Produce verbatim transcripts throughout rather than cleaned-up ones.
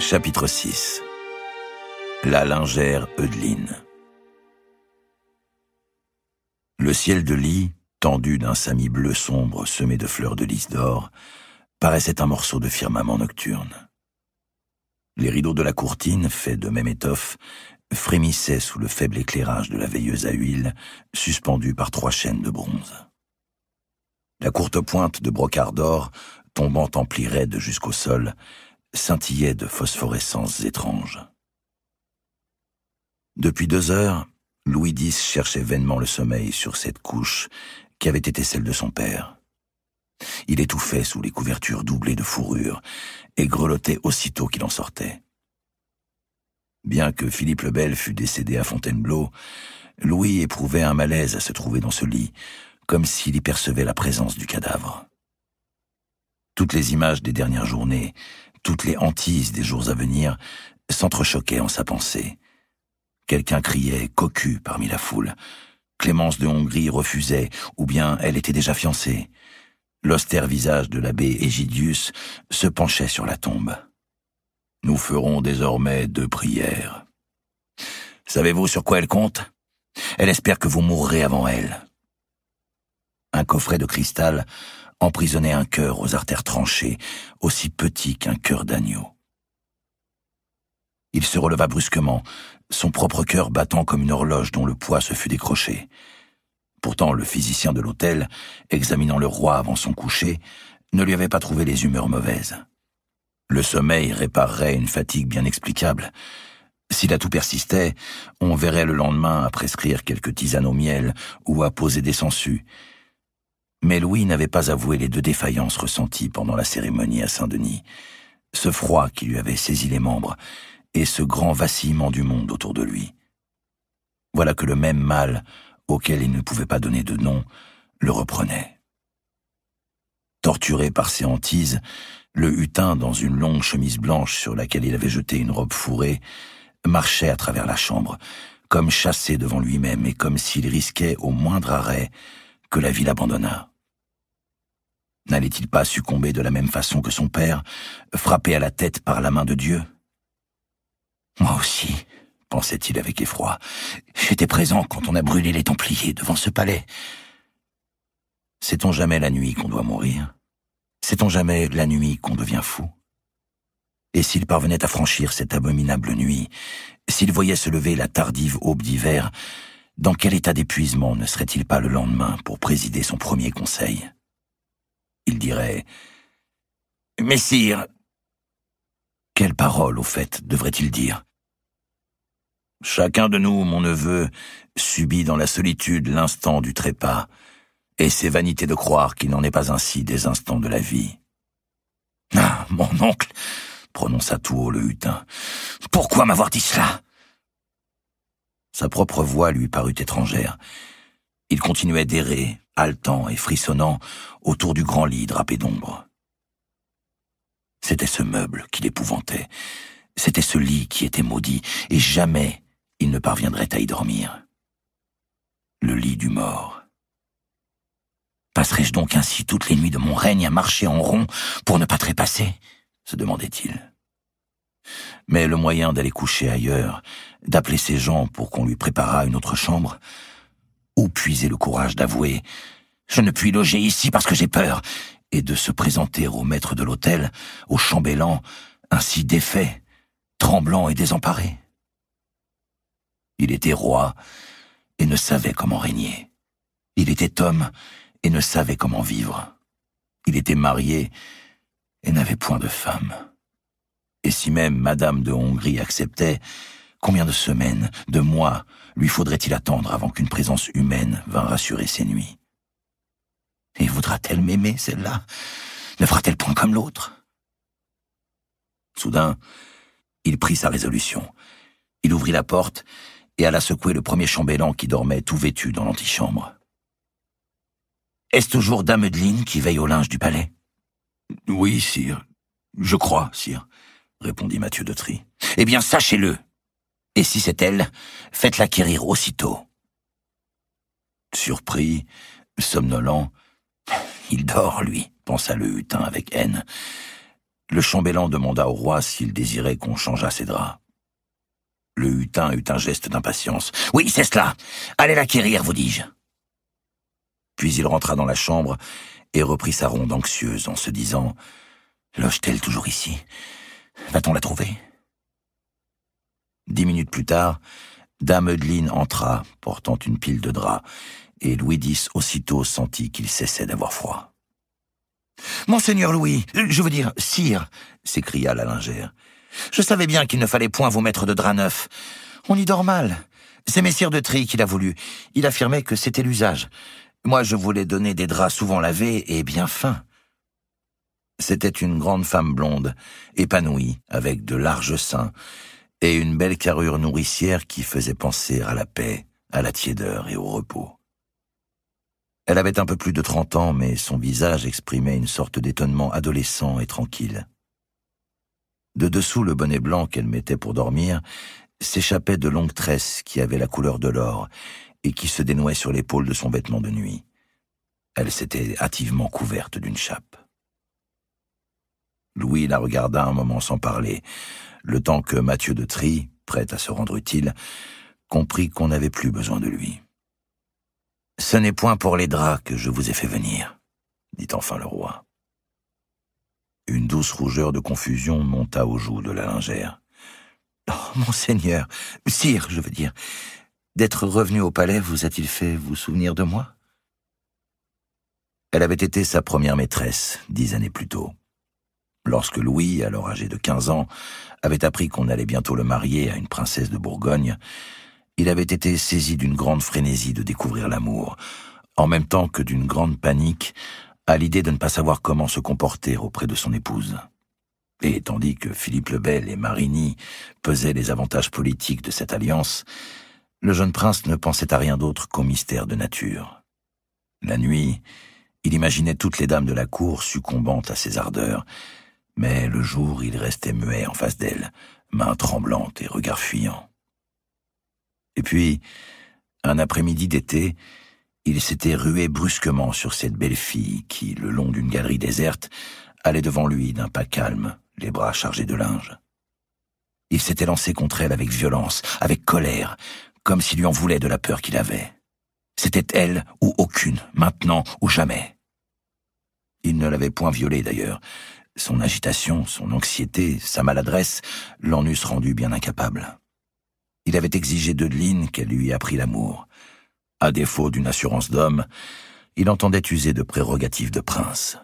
Chapitre six. La lingère Eudeline. Le ciel de lit, tendu d'un samis bleu sombre semé de fleurs de lys d'or, paraissait un morceau de firmament nocturne. Les rideaux de la courtine, faits de même étoffe, frémissaient sous le faible éclairage de la veilleuse à huile, suspendue par trois chaînes de bronze. La courte pointe de brocart d'or, tombant en plis raides jusqu'au sol, scintillait de phosphorescences étranges. Depuis deux heures, Louis dix cherchait vainement le sommeil sur cette couche qui avait été celle de son père. Il étouffait sous les couvertures doublées de fourrure et grelottait aussitôt qu'il en sortait. Bien que Philippe le Bel fût décédé à Fontainebleau, Louis éprouvait un malaise à se trouver dans ce lit, comme s'il y percevait la présence du cadavre. Toutes les images des dernières journées, toutes les hantises des jours à venir s'entrechoquaient en sa pensée. Quelqu'un criait « cocu » parmi la foule. Clémence de Hongrie refusait, ou bien elle était déjà fiancée. L'austère visage de l'abbé Égidius se penchait sur la tombe. « Nous ferons désormais deux prières. Savez-vous sur quoi elle compte ? Elle espère que vous mourrez avant elle. » Un coffret de cristal emprisonnait un cœur aux artères tranchées, aussi petit qu'un cœur d'agneau. Il se releva brusquement, son propre cœur battant comme une horloge dont le poids se fût décroché. Pourtant, le physicien de l'hôtel, examinant le roi avant son coucher, ne lui avait pas trouvé les humeurs mauvaises. Le sommeil réparerait une fatigue bien explicable. Si l'atout persistait, on verrait le lendemain à prescrire quelques tisanes au miel ou à poser des sangsues. Mais Louis n'avait pas avoué les deux défaillances ressenties pendant la cérémonie à Saint-Denis, ce froid qui lui avait saisi les membres et ce grand vacillement du monde autour de lui. Voilà que le même mal, auquel il ne pouvait pas donner de nom, le reprenait. Torturé par ses hantises, le hutin, dans une longue chemise blanche sur laquelle il avait jeté une robe fourrée, marchait à travers la chambre, comme chassé devant lui-même et comme s'il risquait au moindre arrêt que la vie l'abandonnât. N'allait-il pas succomber de la même façon que son père, frappé à la tête par la main de Dieu ? Moi aussi, pensait-il avec effroi, j'étais présent quand on a brûlé les Templiers devant ce palais. Sait-on jamais la nuit qu'on doit mourir ? Sait-on jamais la nuit qu'on devient fou ? Et s'il parvenait à franchir cette abominable nuit, s'il voyait se lever la tardive aube d'hiver, dans quel état d'épuisement ne serait-il pas le lendemain pour présider son premier conseil ? Il dirait « Messire !» Quelle parole, au fait, devrait-il dire ? Chacun de nous, mon neveu, subit dans la solitude l'instant du trépas, et c'est vanité de croire qu'il n'en est pas ainsi des instants de la vie. « Ah, mon oncle !» prononça tout haut le hutin. « Pourquoi m'avoir dit cela ?» Sa propre voix lui parut étrangère. Il continuait d'errer, haletant et frissonnant, autour du grand lit drapé d'ombre. C'était ce meuble qui l'épouvantait. C'était ce lit qui était maudit, et jamais il ne parviendrait à y dormir. Le lit du mort. Passerai-je donc ainsi toutes les nuits de mon règne à marcher en rond pour ne pas trépasser ? Se demandait-il. Mais le moyen d'aller coucher ailleurs, d'appeler ses gens pour qu'on lui préparât une autre chambre, ou puiser le courage d'avouer « Je ne puis loger ici parce que j'ai peur », et de se présenter au maître de l'hôtel, au chambellan, ainsi défait, tremblant et désemparé. Il était roi et ne savait comment régner. Il était homme et ne savait comment vivre. Il était marié et n'avait point de femme. Et si même Madame de Hongrie acceptait, combien de semaines, de mois, lui faudrait-il attendre avant qu'une présence humaine vînt rassurer ses nuits ? Et voudra-t-elle m'aimer, celle-là ? Ne fera-t-elle point comme l'autre ? Soudain, il prit sa résolution. Il ouvrit la porte et alla secouer le premier chambellan qui dormait tout vêtu dans l'antichambre. « Est-ce toujours Dame Eudeline qui veille au linge du palais ?»« Oui, sire. Je crois, sire, » répondit Mathieu de Trie. « Eh bien, sachez-le. Et si c'est elle, faites-la quérir aussitôt. » Surpris, somnolent, « Il dort, lui, pensa le hutin avec haine. le chambellan demanda au roi s'il désirait qu'on changeât ses draps. Le hutin eut un geste d'impatience. « Oui, c'est cela. Allez l'acquérir, vous dis-je. » Puis il rentra dans la chambre et reprit sa ronde anxieuse en se disant « Loge-t-elle toujours ici? Va-t-on la trouver ?» Dix minutes plus tard, Dame Eudeline entra, portant une pile de draps, et Louis dix aussitôt sentit qu'il cessait d'avoir froid. « Monseigneur Louis, je veux dire, sire !» s'écria la lingère. « Je savais bien qu'il ne fallait point vous mettre de draps neufs. On y dort mal. C'est messire de Trie qui l'a voulu. Il affirmait que c'était l'usage. Moi, je voulais donner des draps souvent lavés et bien fins. » C'était une grande femme blonde, épanouie, avec de larges seins, et une belle carrure nourricière qui faisait penser à la paix, à la tiédeur et au repos. Elle avait un peu plus de trente ans, mais son visage exprimait une sorte d'étonnement adolescent et tranquille. De dessous le bonnet blanc qu'elle mettait pour dormir, s'échappaient de longues tresses qui avaient la couleur de l'or et qui se dénouaient sur l'épaule de son vêtement de nuit. Elle s'était hâtivement couverte d'une chape. Louis la regarda un moment sans parler, le temps que Mathieu de Trie, prêt à se rendre utile, comprit qu'on n'avait plus besoin de lui. « Ce n'est point pour les draps que je vous ai fait venir, » dit enfin le roi. Une douce rougeur de confusion monta aux joues de la lingère. « Oh, monseigneur, sire, je veux dire, d'être revenu au palais vous a-t-il fait vous souvenir de moi ?» Elle avait été sa première maîtresse, dix années plus tôt. Lorsque Louis, alors âgé de quinze ans, avait appris qu'on allait bientôt le marier à une princesse de Bourgogne, il avait été saisi d'une grande frénésie de découvrir l'amour, en même temps que d'une grande panique à l'idée de ne pas savoir comment se comporter auprès de son épouse. Et tandis que Philippe le Bel et Marigny pesaient les avantages politiques de cette alliance, le jeune prince ne pensait à rien d'autre qu'au mystère de nature. La nuit, il imaginait toutes les dames de la cour succombant à ses ardeurs, mais le jour, il restait muet en face d'elle, mains tremblantes et regard fuyant. Et puis, un après-midi d'été, il s'était rué brusquement sur cette belle fille qui, le long d'une galerie déserte, allait devant lui d'un pas calme, les bras chargés de linge. Il s'était lancé contre elle avec violence, avec colère, comme s'il lui en voulait de la peur qu'il avait. C'était elle ou aucune, maintenant ou jamais. Il ne l'avait point violée d'ailleurs. Son agitation, son anxiété, sa maladresse l'en eussent rendu bien incapable. Il avait exigé d'Eudeline qu'elle lui apprit l'amour. À défaut d'une assurance d'homme, il entendait user de prérogatives de prince.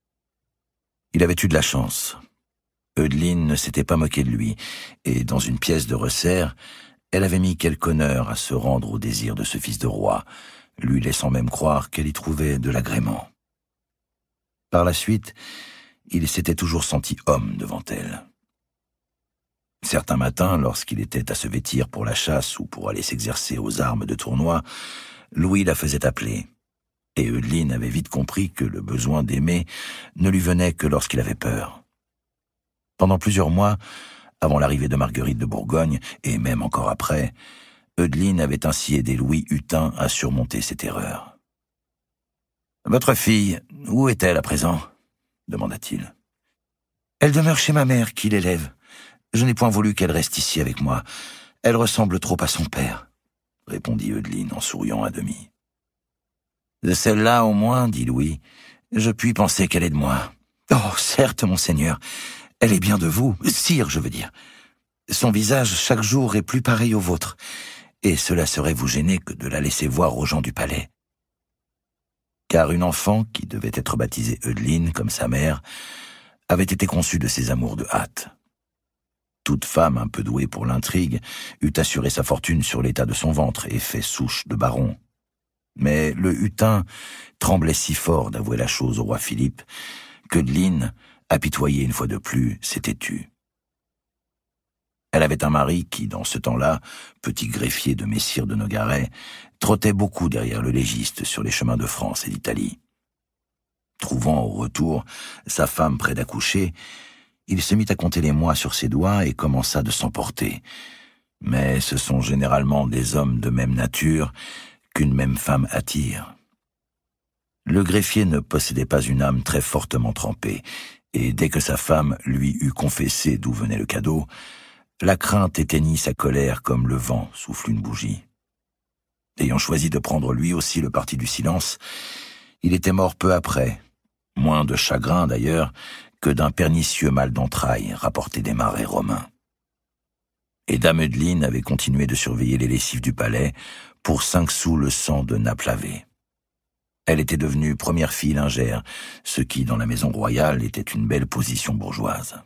Il avait eu de la chance. Eudeline ne s'était pas moquée de lui, et dans une pièce de resserre, elle avait mis quelque honneur à se rendre au désir de ce fils de roi, lui laissant même croire qu'elle y trouvait de l'agrément. Par la suite, il s'était toujours senti homme devant elle. Certains matins, lorsqu'il était à se vêtir pour la chasse ou pour aller s'exercer aux armes de tournoi, Louis la faisait appeler, et Eudeline avait vite compris que le besoin d'aimer ne lui venait que lorsqu'il avait peur. Pendant plusieurs mois, avant l'arrivée de Marguerite de Bourgogne, et même encore après, Eudeline avait ainsi aidé Louis Hutin à surmonter ses terreurs. « Votre fille, où est-elle à présent ?» demanda-t-il. « Elle demeure chez ma mère qui l'élève. Je n'ai point voulu qu'elle reste ici avec moi. Elle ressemble trop à son père, » répondit Eudeline en souriant à demi. « De celle-là, au moins, dit Louis, je puis penser qu'elle est de moi. Oh, certes, monseigneur, elle est bien de vous, sire, je veux dire. Son visage, chaque jour, est plus pareil au vôtre, et cela serait vous gêner que de la laisser voir aux gens du palais. » Car une enfant, qui devait être baptisée Eudeline, comme sa mère, avait été conçue de ses amours de hâte. Toute femme un peu douée pour l'intrigue eût assuré sa fortune sur l'état de son ventre et fait souche de baron. Mais le Hutin tremblait si fort d'avouer la chose au roi Philippe qu'Eudeline, apitoyée une fois de plus, s'était tue. Elle avait un mari qui, dans ce temps-là, petit greffier de Messire de Nogaret, trottait beaucoup derrière le légiste sur les chemins de France et d'Italie. Trouvant au retour sa femme près d'accoucher, il se mit à compter les mois sur ses doigts et commença de s'emporter. Mais ce sont généralement des hommes de même nature qu'une même femme attire. Le greffier ne possédait pas une âme très fortement trempée, Et dès que sa femme lui eut confessé d'où venait le cadeau, la crainte éteignit sa colère comme le vent souffle une bougie. Ayant choisi de prendre lui aussi le parti du silence, il était mort peu après, moins de chagrin d'ailleurs que d'un pernicieux mal d'entrailles rapporté des marais romains. Et Dame Eudeline avait continué de surveiller les lessives du palais pour cinq sous le sang de nappe lavée. Elle était devenue première fille lingère, ce qui, dans la maison royale, était une belle position bourgeoise.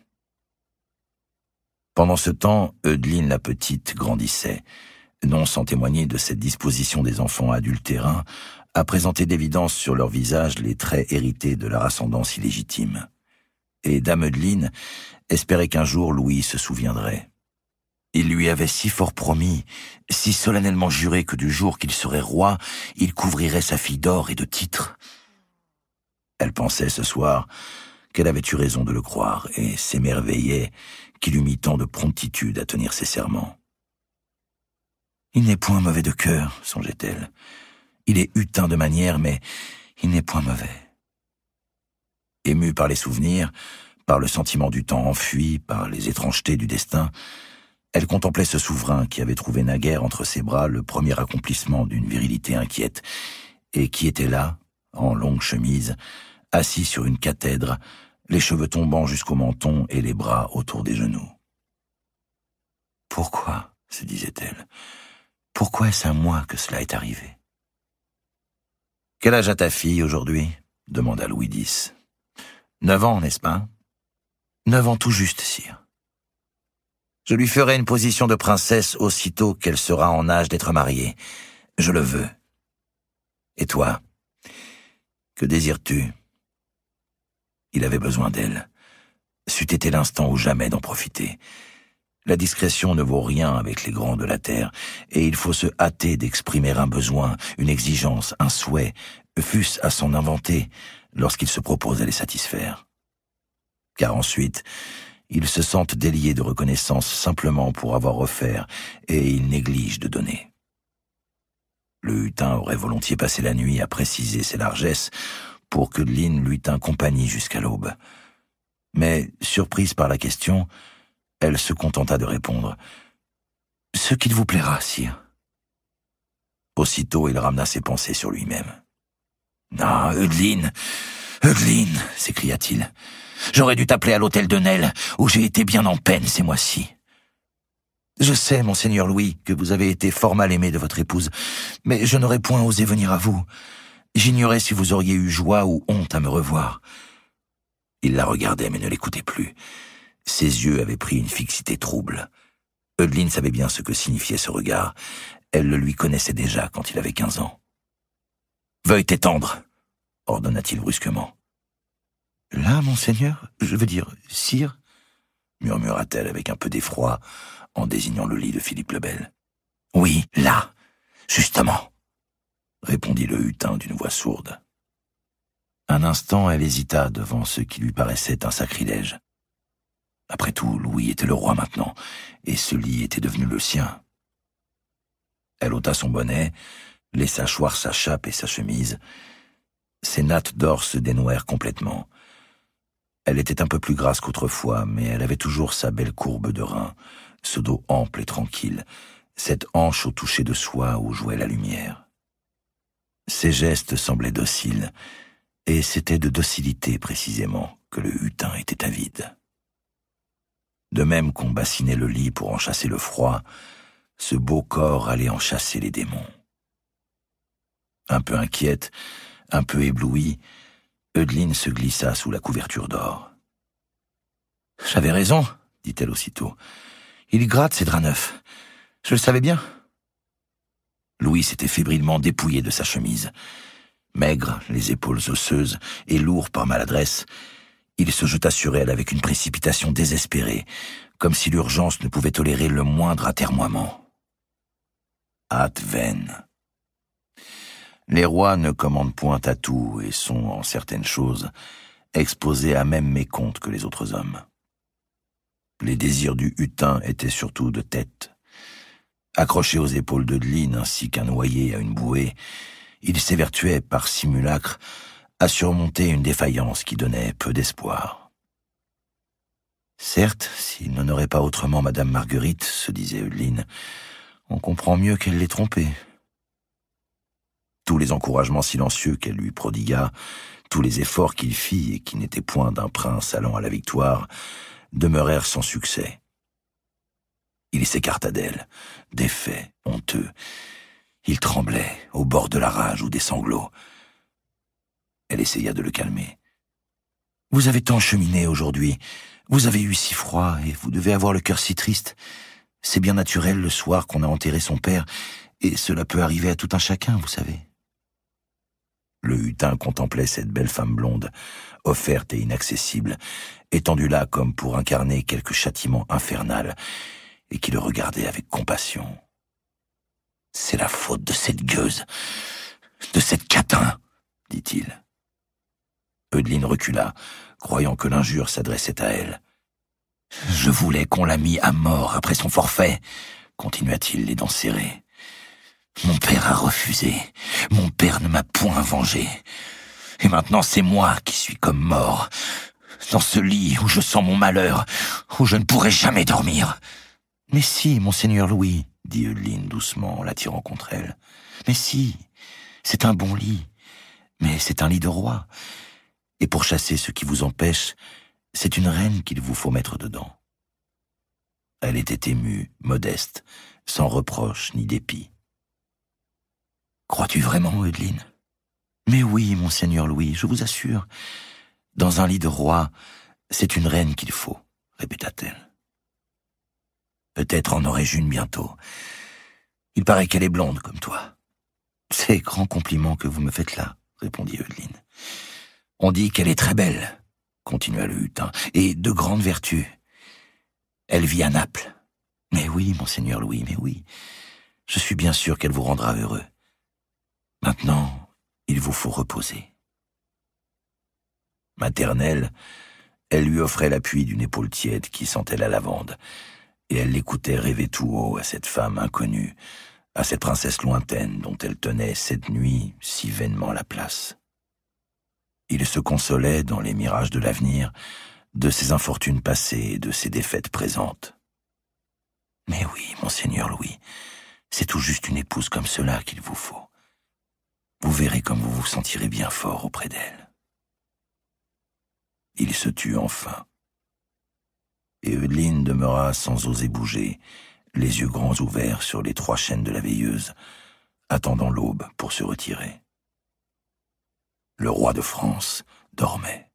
Pendant ce temps, Eudeline la petite grandissait, non sans témoigner de cette disposition des enfants adultérins à présenter d'évidence sur leur visage les traits hérités de leur ascendance illégitime. Et Dame Eudeline espérait qu'un jour Louis se souviendrait. Il lui avait si fort promis, si solennellement juré que du jour qu'il serait roi, il couvrirait sa fille d'or et de titres. Elle pensait ce soir qu'elle avait eu raison de le croire et s'émerveillait qu'il eût mis tant de promptitude à tenir ses serments. « Il n'est point mauvais de cœur, songeait-elle. Il est hutin de manière, mais il n'est point mauvais. » Émue par les souvenirs, par le sentiment du temps enfui, par les étrangetés du destin, elle contemplait ce souverain qui avait trouvé naguère entre ses bras le premier accomplissement d'une virilité inquiète, et qui était là, en longue chemise, assis sur une cathèdre, les cheveux tombant jusqu'au menton et les bras autour des genoux. « Pourquoi, se disait-elle, pourquoi est-ce à moi que cela est arrivé ?»« Quel âge a ta fille aujourd'hui ?» demanda Louis dix. « Neuf ans, n'est-ce pas ?»« Neuf ans tout juste, sire. » « Je lui ferai une position de princesse aussitôt qu'elle sera en âge d'être mariée. Je le veux. Et toi, que désires-tu » Il avait besoin d'elle. C'eût été l'instant ou jamais d'en profiter. La discrétion ne vaut rien avec les grands de la terre, et il faut se hâter d'exprimer un besoin, une exigence, un souhait, fût-ce à s'en inventer, lorsqu'il se propose à les satisfaire. Car ensuite, ils se sentent déliés de reconnaissance simplement pour avoir offert, et ils négligent de donner. Le hutin aurait volontiers passé la nuit à préciser ses largesses pour que Eudeline lui tînt compagnie jusqu'à l'aube. Mais, surprise par la question, elle se contenta de répondre « Ce qu'il vous plaira, sire. » Aussitôt, il ramena ses pensées sur lui-même. « Ah, Eudeline, Eudeline !» s'écria-t-il. « J'aurais dû t'appeler à l'hôtel de Nesle, où j'ai été bien en peine ces mois-ci. Je sais, monseigneur Louis, que vous avez été fort mal aimé de votre épouse, mais je n'aurais point osé venir à vous. J'ignorais si vous auriez eu joie ou honte à me revoir. » Il la regardait mais ne l'écoutait plus. Ses yeux avaient pris une fixité trouble. Eudeline savait bien ce que signifiait ce regard. Elle le lui connaissait déjà quand il avait quinze ans. « Veuille t'étendre !» ordonna-t-il brusquement. « Là, monseigneur, je veux dire, sire ?» murmura-t-elle avec un peu d'effroi en désignant le lit de Philippe le Bel. « Oui, là, justement !» répondit le hutin d'une voix sourde. Un instant, elle hésita devant ce qui lui paraissait un sacrilège. Après tout, Louis était le roi maintenant, et ce lit était devenu le sien. Elle ôta son bonnet, laissa choir sa chape et sa chemise. Ses nattes d'or se dénouèrent complètement. Elle était un peu plus grasse qu'autrefois, mais elle avait toujours sa belle courbe de rein, ce dos ample et tranquille, cette hanche au toucher de soie où jouait la lumière. Ses gestes semblaient dociles, et c'était de docilité précisément que le hutin était avide. De même qu'on bassinait le lit pour en chasser le froid, ce beau corps allait en chasser les démons. Un peu inquiète, un peu éblouie, Eudeline se glissa sous la couverture d'or. « J'avais raison, dit-elle aussitôt. Il gratte ces draps neufs. Je le savais bien. » Louis s'était fébrilement dépouillé de sa chemise. Maigre, les épaules osseuses et lourd par maladresse, il se jeta sur elle avec une précipitation désespérée, comme si l'urgence ne pouvait tolérer le moindre atermoiement. Hâte vaine. Les rois ne commandent point à tout et sont, en certaines choses, exposés à même mécompte que les autres hommes. Les désirs du hutin étaient surtout de tête. Accroché aux épaules d'Eudeline ainsi qu'un noyé à une bouée, il s'évertuait par simulacre à surmonter une défaillance qui donnait peu d'espoir. Certes, s'il n'en aurait pas autrement Madame Marguerite, se disait Eudeline, on comprend mieux qu'elle l'ait trompé. Tous les encouragements silencieux qu'elle lui prodigua, tous les efforts qu'il fit et qui n'étaient point d'un prince allant à la victoire, demeurèrent sans succès. Il s'écarta d'elle, défait, honteux. Il tremblait, au bord de la rage ou des sanglots. Elle essaya de le calmer. « Vous avez tant cheminé aujourd'hui, vous avez eu si froid et vous devez avoir le cœur si triste. C'est bien naturel le soir qu'on a enterré son père, et cela peut arriver à tout un chacun, vous savez. » Le hutin contemplait cette belle femme blonde, offerte et inaccessible, étendue là comme pour incarner quelque châtiment infernal, et qui le regardait avec compassion. « C'est la faute de cette gueuse, de cette catin, dit-il. Eudeline recula, croyant que l'injure s'adressait à elle. « Je voulais qu'on la mît à mort après son forfait, continua-t-il, les dents serrées. Mon père a refusé, mon père ne m'a point vengé. Et maintenant c'est moi qui suis comme mort, dans ce lit où je sens mon malheur, où je ne pourrai jamais dormir. »« Mais si, monseigneur Louis, dit Eudeline doucement en l'attirant contre elle. Mais si, c'est un bon lit, mais c'est un lit de roi. Et pour chasser ce qui vous empêche, c'est une reine qu'il vous faut mettre dedans. » Elle était émue, modeste, sans reproche ni dépit. « Crois-tu vraiment, Eudeline ? » ?»« Mais oui, monseigneur Louis, je vous assure. Dans un lit de roi, c'est une reine qu'il faut, répéta-t-elle. Peut-être en aurai-je une bientôt. Il paraît qu'elle est blonde comme toi. C'est grand compliment que vous me faites là, répondit Eudeline. On dit qu'elle est très belle, continua le hutin, et de grandes vertus. Elle vit à Naples. Mais oui, monseigneur Louis, mais oui. Je suis bien sûr qu'elle vous rendra heureux. Maintenant, il vous faut reposer. Maternelle, elle lui offrait l'appui d'une épaule tiède qui sentait la lavande, et elle l'écoutait rêver tout haut à cette femme inconnue, à cette princesse lointaine dont elle tenait cette nuit si vainement la place. Il se consolait dans les mirages de l'avenir, de ses infortunes passées et de ses défaites présentes. Mais oui, monseigneur Louis, c'est tout juste une épouse comme cela qu'il vous faut. Vous verrez comme vous vous sentirez bien fort auprès d'elle. Il se tut enfin. Et Eudeline demeura sans oser bouger, les yeux grands ouverts sur les trois chaînes de la veilleuse, attendant l'aube pour se retirer. Le roi de France dormait.